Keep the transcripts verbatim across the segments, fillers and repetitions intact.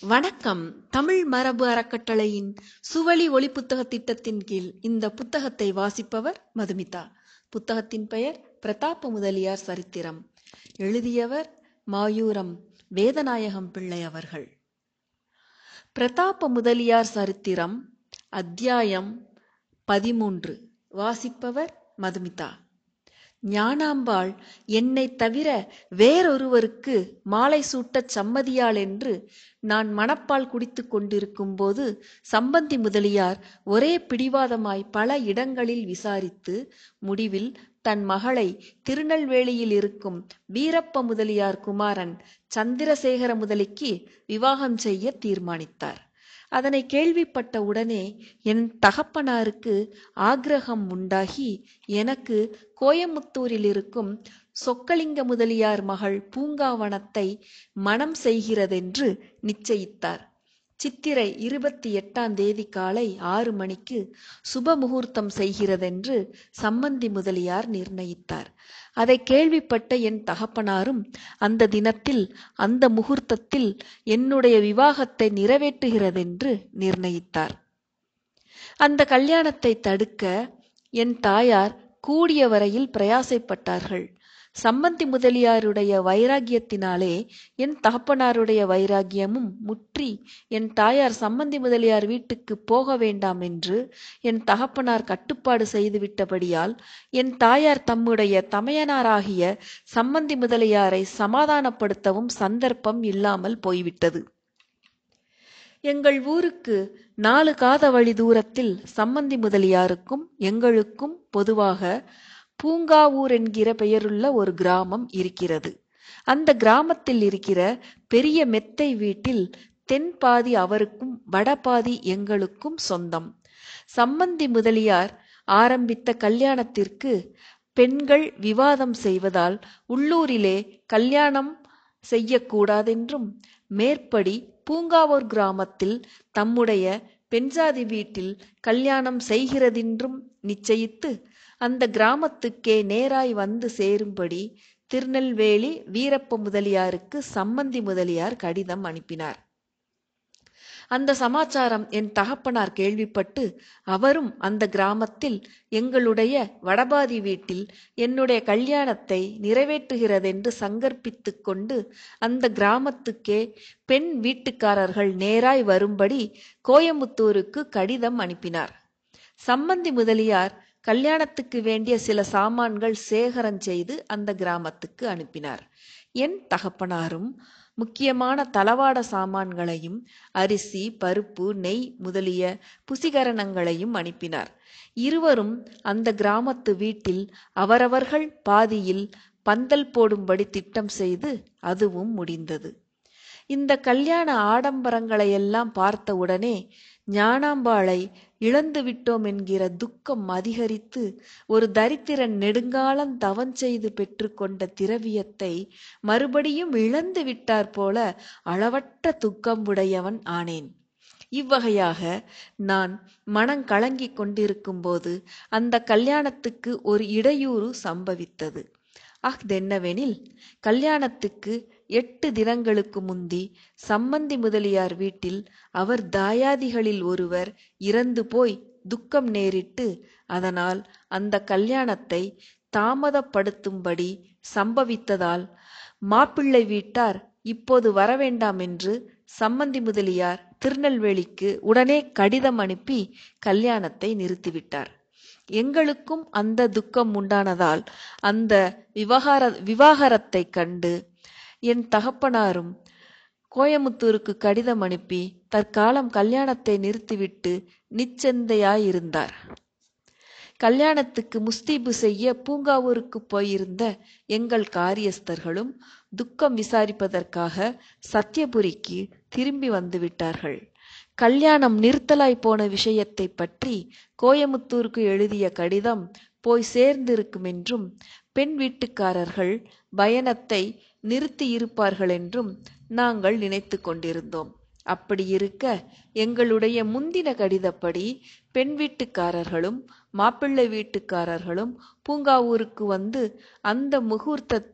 வணக்கம். தமிழ் மரபு அறக்கட்டளையின் சுவழி ஒளி புத்தக திட்டத்தின் கீழ் இந்த புத்தகத்தை வாசிப்பவர் மதுமிதா. புத்தகத்தின் பெயர் பிரதாப முதலியார் சரித்திரம். எழுதியவர் மாயூரம் வேதநாயகம் பிள்ளை அவர்கள். பிரதாப முதலியார் சரித்திரம், அத்தியாயம் பதிமூன்று. வாசிப்பவர் மதுமிதா. ஞானாம்பாள் என்னை தவிர வேறொருவருக்கு மாலை சூட்டச் சம்மதியாள் என்று நான் மணப்பால் குடித்து கொண்டிருக்கும் போது சம்பந்தி முதலியார் ஒரே பிடிவாதமாய் பல இடங்களில் விசாரித்து முடிவில் தன் மகளை திருநெல்வேலியில் இருக்கும் வீரப்ப முதலியார் குமாரன் சந்திரசேகர முதலிக்கு விவாகம் செய்ய தீர்மானித்தார். அதனை கேள்விப்பட்ட உடனே என் தகப்பனாருக்கு ஆக்கிரகம் உண்டாகி எனக்கு கோயமுத்தூரில் இருக்கும் சொக்கலிங்க முதலியார் மகள் பூங்காவனத்தை மணம் செய்கிறதென்று நிச்சயித்தார். சித்திரை இருபத்தி எட்டாம் தேதி காலை ஆறு மணிக்கு சுப முகூர்த்தம் செய்கிறதென்று சம்பந்தி முதலியார் நிர்ணயித்தார். அதை கேள்விப்பட்ட என் தகப்பனாரும் அந்த தினத்தில் அந்த முகூர்த்தத்தில் என்னுடைய விவாகத்தை நிறைவேற்றுகிறதென்று நிர்ணயித்தார். அந்த கல்யாணத்தை தடுக்க என் தாயார் கூடிய வரையில் பிரயாசைப்பட்டார்கள். சம்பந்தி முதலியாருடைய வைராகியத்தினாலே என் தகப்பனாருடைய வைராகியமும் முற்றி என் தாயார் சம்பந்தி முதலியார் வீட்டுக்கு போக வேண்டாம் என்று என் தகப்பனார் கட்டுப்பாடு செய்துவிட்டபடியால் என் தாயார் தம்முடைய தமையனாராகிய சம்பந்தி முதலியாரை சமாதானப்படுத்தவும் சந்தர்ப்பம் இல்லாமல் போய்விட்டது. எங்கள் ஊருக்கு நாலு காத வழி தூரத்தில் சம்பந்தி முதலியாருக்கும் எங்களுக்கும் பொதுவாக பூங்காவூர் என்கிற பெயருள்ள ஒரு கிராமம் இருக்கிறது. அந்த கிராமத்தில் இருக்கிற பெரிய மெத்தை வீட்டில் தென்பாதி அவருக்கும் வடபாதி எங்களுக்கும் சொந்தம். சம்பந்தி முதலியார் ஆரம்பித்த கல்யாணத்திற்கு பெண்கள் விவாதம் செய்வதால் உள்ளூரிலே கல்யாணம் செய்யக்கூடாதென்றும் மேற்படி பூங்காவூர் கிராமத்தில் தம்முடைய பெண்சாதி வீட்டில் கல்யாணம் செய்கிறதென்றும் நிச்சயித்து அந்த கிராமத்துக்கே நேராய் வந்து சேரும்படி திருநெல்வேலி வீரப்ப முதலியாருக்கு சம்பந்தி முதலியார் கடிதம் அனுப்பினார். அந்த சமாச்சாரம் என் தகப்பனார் கேள்விப்பட்டு அவரும் அந்த கிராமத்தில் எங்களுடைய வடபாதி வீட்டில் என்னுடைய கல்யாணத்தை நிறைவேற்றுகிறதென்று சங்கற்பித்து கொண்டு அந்த கிராமத்துக்கே பெண் வீட்டுக்காரர்கள் நேராய் வரும்படி கோயமுத்தூருக்கு கடிதம் அனுப்பினார். சம்பந்தி முதலியார் கல்யாணத்துக்கு வேண்டிய சில சாமான்கள் சேகரம் செய்து அந்த கிராமத்துக்கு அனுப்பினார். என் தகப்பனாரும் முக்கியமான தளவாட சாமான்களையும் அரிசி, பருப்பு, நெய் முதலிய புசிகரணங்களையும் அனுப்பினார். இருவரும் அந்த கிராமத்து வீட்டில் அவரவர்கள் பாதியில் பந்தல் போடும்படி திட்டம் செய்து அதுவும் முடிந்தது. இந்த கல்யாண ஆடம்பரங்களையெல்லாம் பார்த்தவுடனே ஞானாம்பாளை இழந்து விட்டோம் என்கிற துக்கம் அதிகரித்து ஒரு தரித்திரன் நெடுங்காலம் தவம் செய்து பெற்றுக்கொண்ட திரவியத்தை மறுபடியும் இழந்து விட்டார் போல அளவற்ற துக்கம் உடையவன் ஆனேன். இவ்வகையாக நான் மனம் கலங்கிக் கொண்டிருக்கும் போது அந்த கல்யாணத்துக்கு ஒரு இடையூறு சம்பவித்தது. அஃதென்னவெனில், கல்யாணத்துக்கு எட்டு தினங்களுக்கு முந்தி சம்பந்தி முதலியார் வீட்டில் அவர் தாயாதிகளில் ஒருவர் இறந்து போய் துக்கம் நேரிட்டு அதனால் அந்த கல்யாணத்தை தாமதப்படுத்தும்படி சம்பவித்ததால் மாப்பிள்ளை வீட்டார் இப்போது வரவேண்டாம் என்று சம்பந்தி முதலியார் திருநெல்வேலிக்கு உடனே கடிதம் அனுப்பி கல்யாணத்தை நிறுத்திவிட்டார். எங்களுக்கும் அந்த துக்கம் உண்டானதால் அந்த விவகார விவாகரத்தை கண்டு என் தகப்பனாரும் கோயமுத்தூருக்கு கடிதம் அனுப்பி தற்காலம் கல்யாணத்தை நிறுத்திவிட்டு நிச்சந்தையாயிருந்தார். கல்யாணத்துக்கு முஸ்தீபு செய்ய பூங்காவூருக்கு போயிருந்த எங்கள் காரியஸ்தர்களும் துக்கம் விசாரிப்பதற்காக சத்தியபுரிக்கு திரும்பி வந்து விட்டார்கள். கல்யாணம் நிறுத்தலாய் போன விஷயத்தை பற்றி கோயமுத்தூருக்கு எழுதிய கடிதம் போய் சேர்ந்திருக்கும் என்றும் பெண் வீட்டுக்காரர்கள் பயணத்தை நிறுத்தி இருப்பார்கள் என்றும் நாங்கள் நினைத்து கொண்டிருந்தோம். அப்படி இருக்க எங்களுடைய முந்தின கடிதப்படி பெண் வீட்டுக்காரர்களும் மாப்பிள்ளை வீட்டுக்காரர்களும் பூங்காவூருக்கு வந்து அந்த முகூர்த்தத்தில்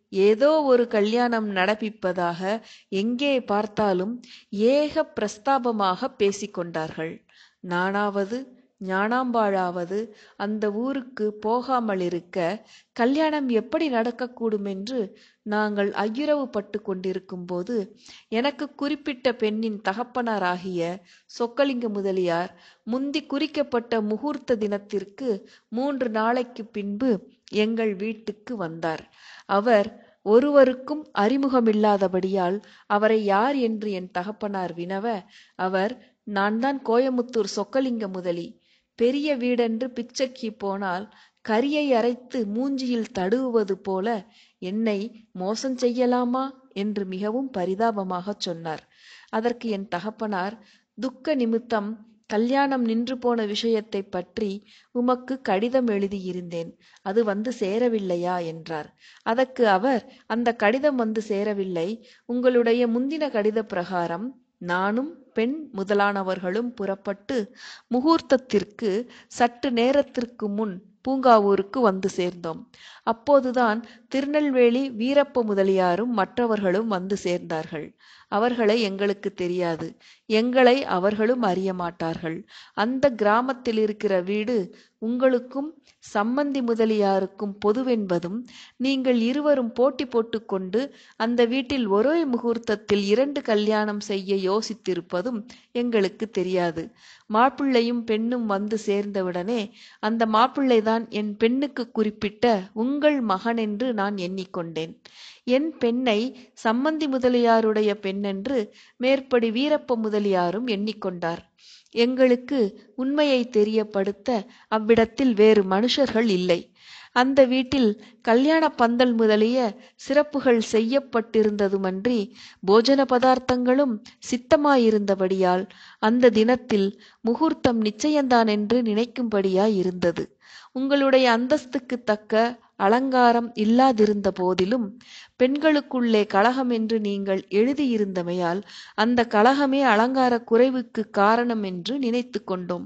ஏதோ ஒரு கல்யாணம் நடப்பிப்பதாக எங்கே பார்த்தாலும் ஏக பிரஸ்தாபமாக பேசிக்கொண்டார்கள். நானாவது ஞானாம்பாளாவது அந்த ஊருக்கு போகாமலிருக்க கல்யாணம் எப்படி நடக்கக்கூடும் என்று நாங்கள் ஐயுறவு பட்டு கொண்டிருக்கும் போது எனக்கு குறிப்பிட்ட பெண்ணின் தகப்பனாராகிய சொக்கலிங்க முதலியார் முந்தி குறிக்கப்பட்ட முகூர்த்த தினத்திற்கு மூன்று நாளைக்கு பின்பு எங்கள் வீட்டுக்கு வந்தார். அவர் ஒருவருக்கும் அறிமுகமில்லாதபடியால் அவரை யார் என்று என் தகப்பனார் வினவ, அவர் நான் தான் கோயமுத்தூர் சொக்கலிங்க முதலி. பெரிய வீடென்று பிச்சைக்கு போனால் கரியை அரைத்து மூஞ்சியில் தடுவுவது போல என்னை மோசம் செய்யலாமா என்று மிகவும் பரிதாபமாக சொன்னார். அதற்கு என் தகப்பனார், துக்க நிமித்தம் கல்யாணம் நின்று போன விஷயத்தை பற்றி உமக்கு கடிதம் எழுதியிருந்தேன், அது வந்து சேரவில்லையா என்றார். அதற்கு அவர், அந்த கடிதம் வந்து சேரவில்லை. உங்களுடைய முந்தின கடித பிரகாரம் நானும் பெண் முதலானவர்களும் புறப்பட்டு முகூர்த்தத்திற்கு சற்று நேரத்திற்கு முன் பூங்காவூருக்கு வந்து சேர்ந்தோம். அப்போதுதான் திருநெல்வேலி வீரப்ப முதலியாரும் மற்றவர்களும் வந்து சேர்ந்தார்கள். அவர்களை எங்களுக்கு தெரியாது, எங்களை அவர்களும் அறிய மாட்டார்கள். அந்த கிராமத்தில் இருக்கிற வீடு உங்களுக்கும் சம்மந்தி முதலியாருக்கும் பொதுவென்பதும் நீங்கள் இருவரும் போட்டி போட்டுக்கொண்டு அந்த வீட்டில் ஒரே முகூர்த்தத்தில் இரண்டு கல்யாணம் செய்ய யோசித்திருப்பதும் எங்களுக்கு தெரியாது. மாப்பிள்ளையும் பெண்ணும் வந்து சேர்ந்தவுடனே அந்த மாப்பிள்ளைதான் என் பெண்ணுக்கு குறிப்பிட்ட உங்கள் மகன் என்று நான் எண்ணிக்கொண்டேன். என் பெண்ணை சம்மந்தி முதலியாருடைய பெண்ணென்று மேற்படி வீரப்ப முதலியாரும் எண்ணிக்கொண்டார். எங்களுக்கு உண்மையை தெரியப்படுத்த அவ்விடத்தில் வேறு மனுஷர்கள் இல்லை. அந்த வீட்டில் கல்யாண பந்தல் முதலிய சிறப்புகள் செய்யப்பட்டிருந்ததுமன்றி போஜன பதார்த்தங்களும் சித்தமாயிருந்தபடியால் அந்த தினத்தில் முகூர்த்தம் நிச்சயந்தான் என்று நினைக்கும்படியாய் இருந்தது. உங்களுடைய அந்தஸ்துக்கு தக்க அலங்காரம் இல்லாதிருந்த போதிலும் பெண்களுக்குள்ளே கலகம் என்று நீங்கள் எழுதியிருந்தமையால் அந்த கலகமே அலங்கார குறைவுக்கு காரணம் என்று நினைத்து கொண்டோம்.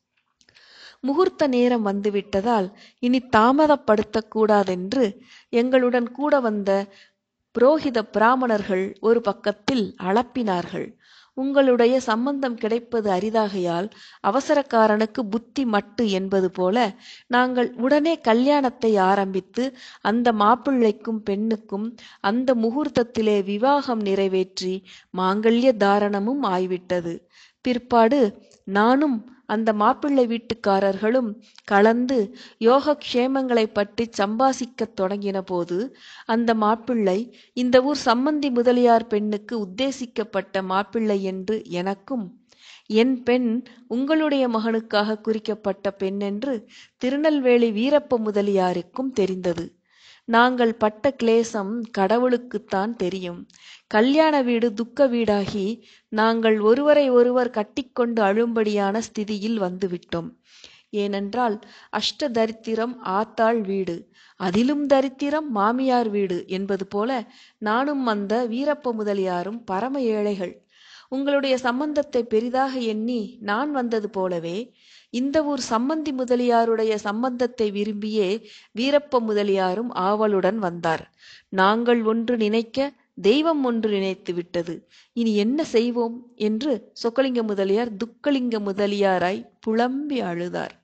முகூர்த்த நேரம் வந்துவிட்டதால் இனி தாமதப்படுத்தக் கூடாதென்று எங்களுடன் கூட வந்த புரோகித பிராமணர்கள் ஒரு பக்கத்தில் அளப்பினார்கள். உங்களுடைய சம்பந்தம் கிடைப்பது அரிதாகையால் அவசரக்காரனுக்கு புத்தி மட்டு என்பது போல நாங்கள் உடனே கல்யாணத்தை ஆரம்பித்து அந்த மாப்பிள்ளைக்கும் பெண்ணுக்கும் அந்த முகூர்த்தத்திலே விவாகம் நிறைவேற்றி மாங்கல்ய தாரணமும் ஆய்விட்டது. பிற்பாடு நானும் அந்த மாப்பிள்ளை வீட்டுக்காரர்களும் கலந்து யோகக்ஷேமங்களை பற்றி சம்பாசிக்கத் தொடங்கின போது அந்த மாப்பிள்ளை இந்த ஊர் சம்மந்தி முதலியார் பெண்ணுக்கு உத்தேசிக்கப்பட்ட மாப்பிள்ளை என்று எனக்கும், என் பெண் உங்களுடைய மகனுக்காக குறிக்கப்பட்ட பெண் என்று திருநெல்வேலி வீரப்ப முதலியாருக்கும் தெரிந்தது. நாங்கள் பட்ட கிளேசம் கடவுளுக்குத்தான் தெரியும். கல்யாண வீடு துக்க வீடாகி நாங்கள் ஒருவரை ஒருவர் கட்டிக்கொண்டு அழும்படியான ஸ்திதியில் வந்துவிட்டோம். ஏனென்றால் அஷ்ட தரித்திரம் ஆத்தாள் வீடு, அதிலும் தரித்திரம் மாமியார் வீடு என்பது போல நானும் அந்த வீரப்ப முதலியாரும் பரம ஏழைகள். உங்களுடைய சம்பந்தத்தை பெரிதாக எண்ணி நான் வந்தது போலவே இந்த ஊர் சம்மந்தி முதலியாருடைய சம்பந்தத்தை விரும்பியே வீரப்ப முதலியாரும் ஆவலுடன் வந்தார். நாங்கள் ஒன்று நினைக்க தெய்வம் ஒன்று நினைத்து விட்டது. இனி என்ன செய்வோம் என்று சொக்கலிங்க முதலியார் துக்கலிங்க முதலியாராய் புலம்பி அழுதார்.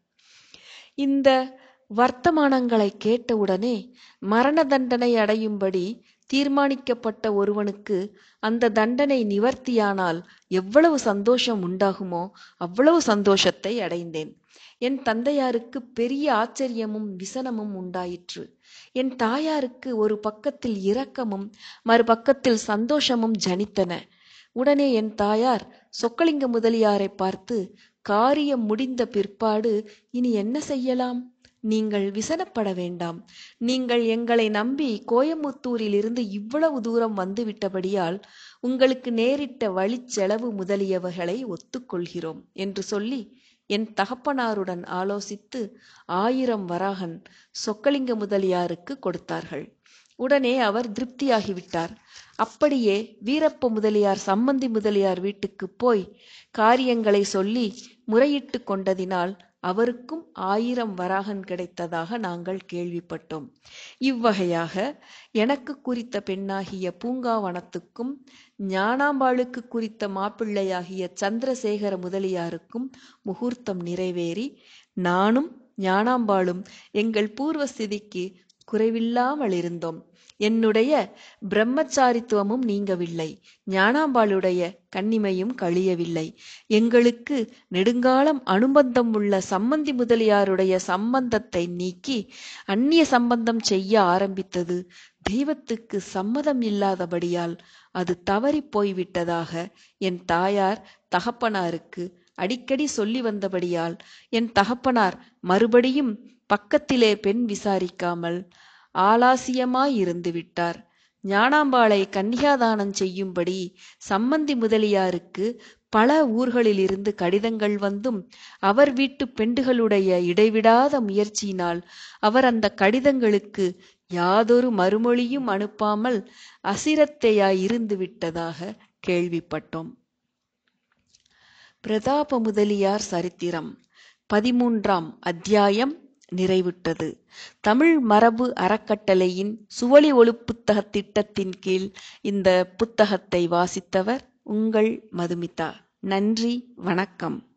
இந்த வர்த்தமானங்களை கேட்டவுடனே மரண தண்டனை அடையும்படி தீர்மானிக்கப்பட்ட ஒருவனுக்கு அந்த தண்டனை நிவர்த்தியானால் எவ்வளவு சந்தோஷம் உண்டாகுமோ அவ்வளவு சந்தோஷத்தை அடைந்தேன். என் தந்தையாருக்கு பெரிய ஆச்சரியமும் விசனமும் உண்டாயிற்று. என் தாயாருக்கு ஒரு பக்கத்தில் இரக்கமும் மறுபக்கத்தில் சந்தோஷமும் ஜனித்தன. உடனே என் தாயார் சொக்கலிங்க முதலியாரை பார்த்து, காரியம் முடிந்த பிற்பாடு இனி என்ன செய்யலாம்? நீங்கள் விசனப்பட வேண்டாம். நீங்கள் எங்களை நம்பி கோயமுத்தூரிலிருந்து இவ்வளவு தூரம் வந்துவிட்டபடியால் உங்களுக்கு நேரிட்ட வழிச்செலவு முதலியவைகளை ஒத்துக்கொள்கிறோம் என்று சொல்லி என் தகப்பனாருடன் ஆலோசித்து ஆயிரம் வராகன் சொக்கலிங்க முதலியாருக்கு கொடுத்தார்கள். உடனே அவர் திருப்தியாகிவிட்டார். அப்படியே வீரப்ப முதலியார் சம்மந்தி முதலியார் வீட்டுக்கு போய் காரியங்களை சொல்லி முறையிட்டு கொண்டதினால் அவருக்கும் ஆயிரம் வராகன் கிடைத்ததாக நாங்கள் கேள்விப்பட்டோம். இவ்வகையாக எனக்கு குறித்த பெண்ணாகிய பூங்காவனத்துக்கும் ஞானாம்பாளுக்கு குறித்த மாப்பிள்ளையாகிய சந்திரசேகர முதலியாருக்கும் முகூர்த்தம் நிறைவேறி நானும் ஞானாம்பாளும் எங்கள் பூர்வஸ்திதிக்கு குறைவில்லாமல் இருந்தோம். என்னுடைய பிரம்மச்சாரித்துவமும் நீங்கவில்லை, ஞானாம்பாளுடைய கன்னிமையும் கழியவில்லை. எங்களுக்கு நெடுங்காலம் அனுபந்தம் உள்ள சம்பந்தி முதலியாருடைய சம்பந்தத்தை நீக்கி அந்நிய சம்பந்தம் செய்ய ஆரம்பித்தது தெய்வத்துக்கு சம்மதம் இல்லாதபடியால் அது தவறி போய்விட்டதாக என் தாயார் தகப்பனாருக்கு அடிக்கடி சொல்லி வந்தபடியால் என் தகப்பனார் மறுபடியும் பக்கத்திலே பெண் விசாரிக்காமல் ஆலாசியமாயிருந்து விட்டார். ஞானாம்பாளை கன்னிகாதானம் செய்யும்படி சம்பந்தி முதலியாருக்கு பல ஊர்களிலிருந்து கடிதங்கள் வந்தும் அவர் வீட்டு பெண்டுகளுடைய இடைவிடாத முயற்சியினால் அவர் அந்த கடிதங்களுக்கு யாதொரு மறுமொழியும் அனுப்பாமல் அசிரத்தையாயிருந்து விட்டதாக கேள்விப்பட்டோம். பிரதாப முதலியார் சரித்திரம் பதிமூன்றாம் அத்தியாயம் நிறைவுற்றது. தமிழ் மரபு அறக்கட்டளையின் சுவழி ஒளி புத்தக திட்டத்தின் கீழ் இந்த புத்தகத்தை வாசித்தவர் உங்கள் மதுமிதா. நன்றி, வணக்கம்.